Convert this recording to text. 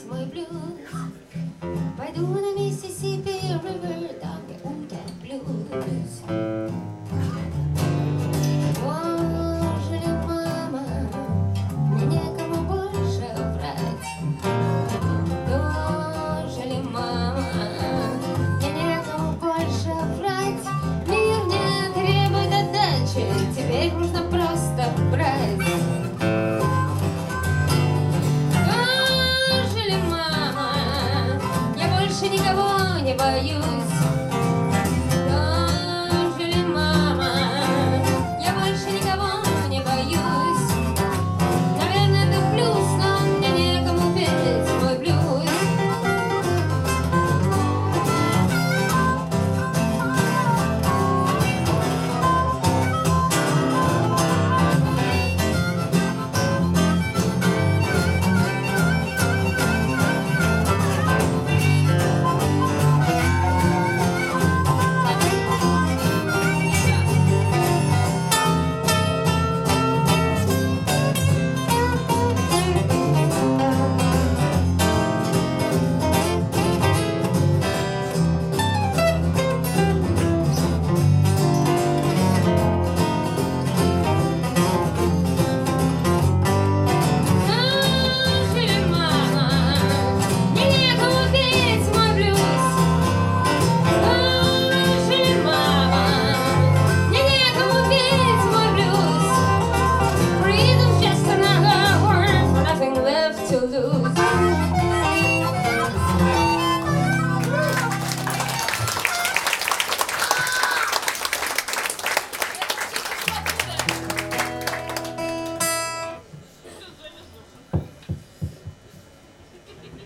мой блюз. Пойду на Миссисипи Ривер, там я утоплюсь. Боже ли, мама, мне некому больше врать. Боже ли, мама, мне некому больше врать. Мир не требует отдачи, теперь нужно просто брать. Боже ли, мама, я больше никого не боюсь.